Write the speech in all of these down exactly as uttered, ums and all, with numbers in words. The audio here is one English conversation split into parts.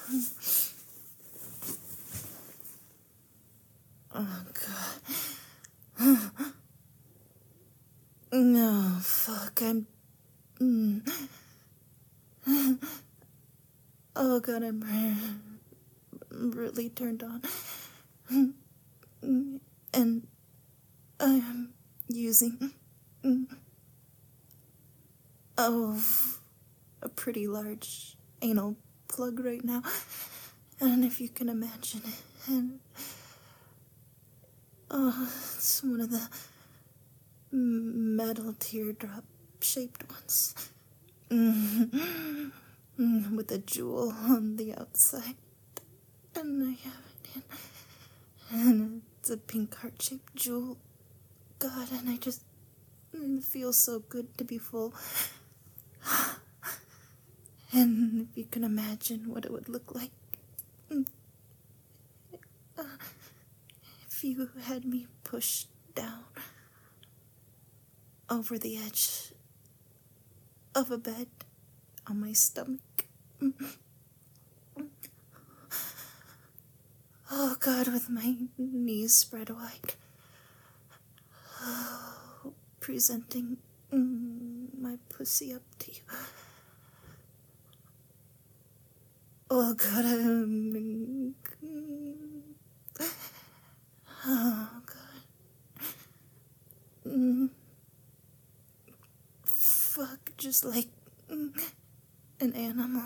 Oh, God. No, fuck, I'm... Mm. Oh, God, I'm really turned on. And I am using... Oh, a pretty large anal plug right now. And if you can imagine it, and... Oh, it's one of the metal teardrop-shaped ones. Mm-hmm. With a jewel on the outside. And I have it in. And it's a pink heart-shaped jewel. God, and I just... It feels so good to be full. And if you can imagine what it would look like... Uh, if you had me pushed down over the edge of a bed on my stomach. Oh, God, with my knees spread wide. Oh, presenting mm, my pussy up to you. Oh, God, I'm... Oh, God. Mm. Fuck, just like mm, an animal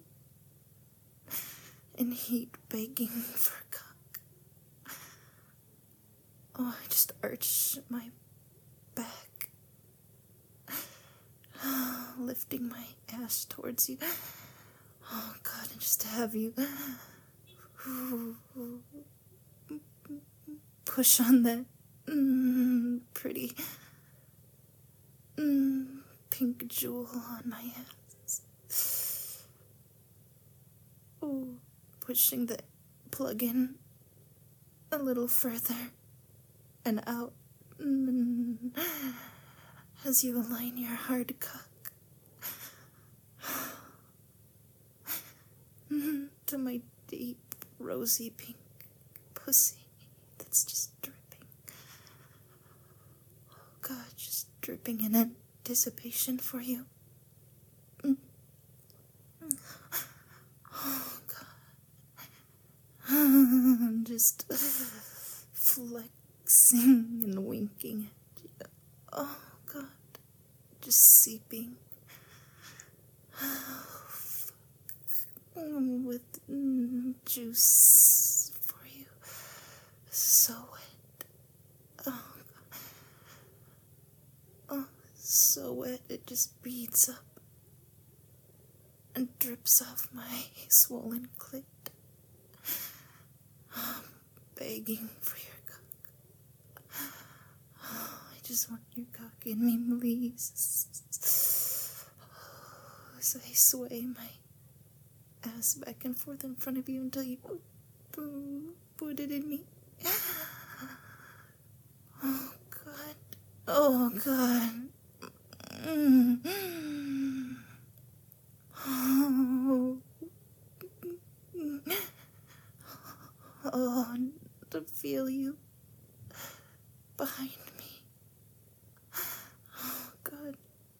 in heat begging for a cock. Oh, I just arch my back, lifting my ass towards you. Oh, God, and just to have you push on that mm, pretty mm, pink jewel on my ass. Oh, pushing the plug in a little further and out mm, as you align your hard cock to my deep, rosy pink pussy that's just dripping. Oh, God, just dripping in anticipation for you. Mm. Oh, God. Just flexing and winking at you. Oh, God. Just seeping. With mm, juice for you. So wet. Oh, God. Oh, so wet it just beads up and drips off my swollen clit. Oh, begging for your cock. Oh, I just want your cock in me, please. Oh, as I sway my ass back and forth in front of you until you put it in me. Oh, God. Oh, God. Mm. Oh. Oh, to feel you behind me. Oh, God.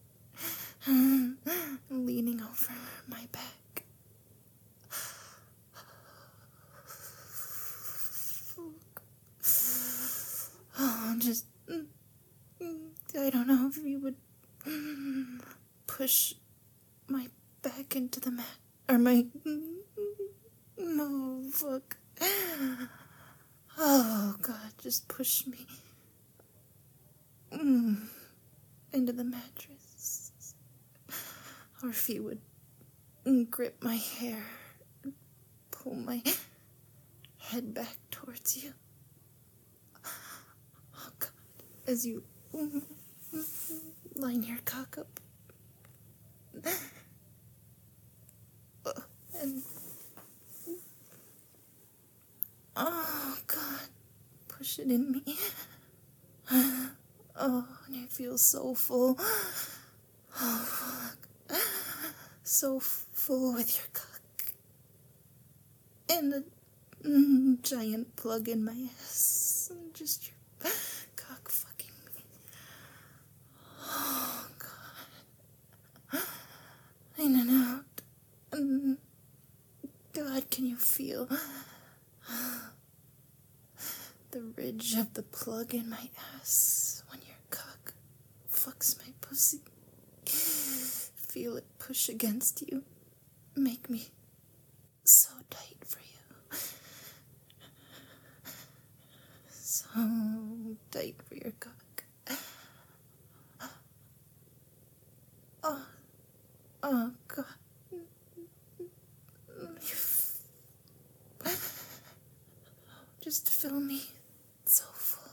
Leaning over my back. Oh, just... I don't know if you would push my back into the mat. Or my... No, fuck. Oh, God, just push me mm, into the mattress. Or if you would mm, grip my hair and pull my head back towards you. Oh, God, as you mm, line your cock up. Oh, and... Oh, God. Push it in me. Oh, and it feels so full. Oh, fuck. So full with your cock. and a mm, giant plug in my ass, and just your cock fucking me. Oh, God. In and out. And God, can you feel the ridge of the plug in my ass when your cock fucks my pussy? Feel it push against you. Make me so tight for you. So tight for your cock. Oh, oh God. Just fill me so full.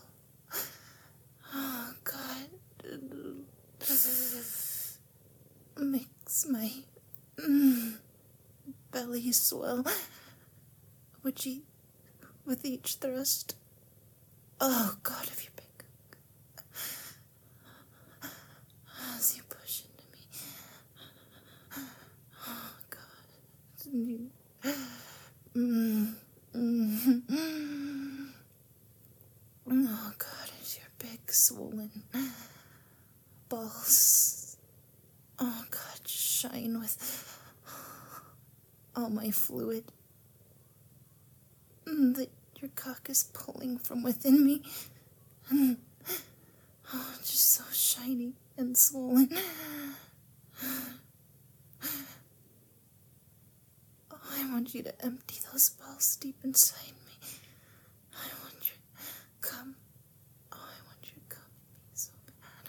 Oh God. Makes my mm, belly swell with each, with each thrust. Oh God, if you pick as you push into me. Oh God. You, mm, mm, mm. Oh God, it's your big swollen balls. Oh God, shine with all my fluid that your cock is pulling from within me. Oh, just so shiny and swollen. Oh, I want you to empty those balls deep inside me. I want you to come. Oh, I want you to come in me so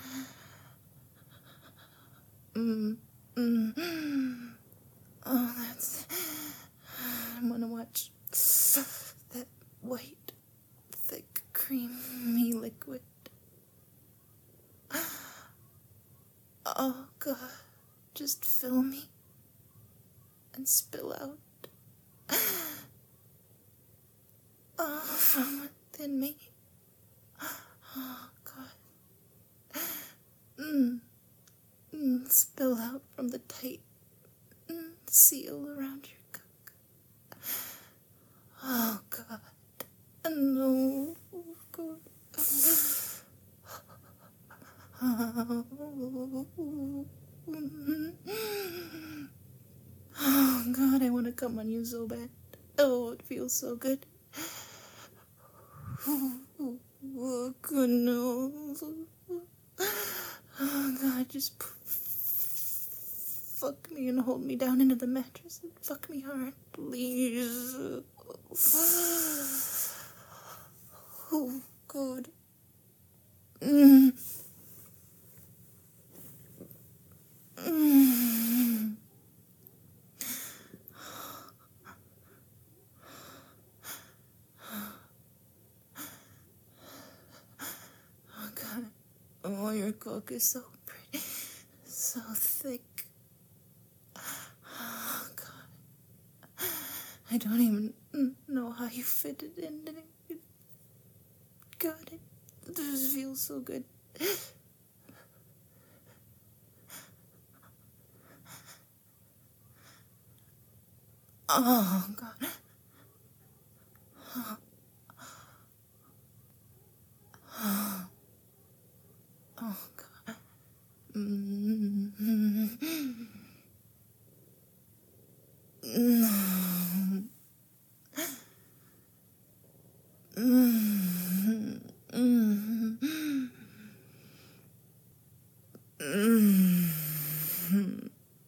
bad. Mm, mm, mm. Oh, that's... I want to watch that white, thick, creamy liquid. Oh, God, just fill me and spill out. Oh, from within me. Oh, God. Mm. Mm, spill out from the tight mm, seal around your cock. Oh, God. No. God. Oh, God, I want to come on you so bad. Oh, it feels so good. Oh, God, no. Oh, God, just fuck me and hold me down into the mattress and fuck me hard, please. Oh, God. Mm. Mm. Oh, God. Oh, your cock is so pretty. So thick. Oh, God. I don't even know how you fit it in. God, it just feels so good. Oh, God. Oh, oh, oh God. Mm-hmm. No. Mm-hmm. Mm-hmm. Mm-hmm.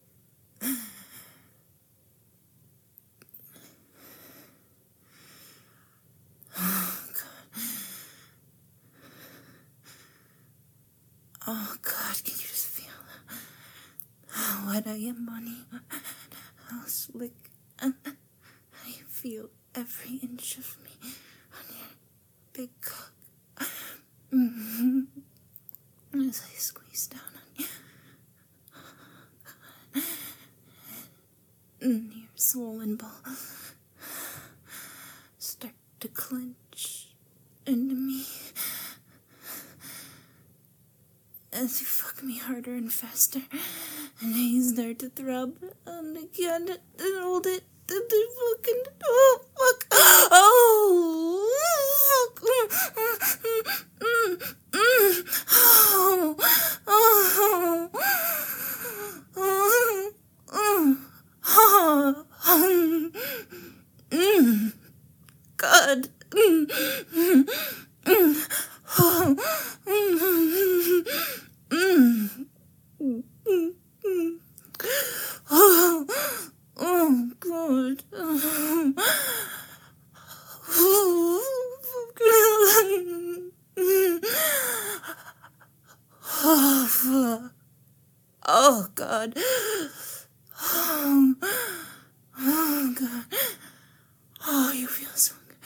Oh, God, can you just feel how wet I am, Bonnie? How slick. I feel every inch of me on your big cock. Mm-hmm. As I squeeze down on you. And your swollen ball start to clench into me. As you fuck me harder and faster, and I start to throb, and again, and hold it, and then fucking, oh, Mm. God. Mm. Mm. Oh. Mm. Mm. Mm. Oh. Oh, God. Oh, fuck. Oh, God. Oh, oh, God. Oh, you feel so good.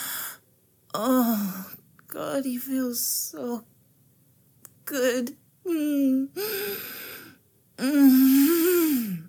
Oh, God, he feels so good. Mm. Mm.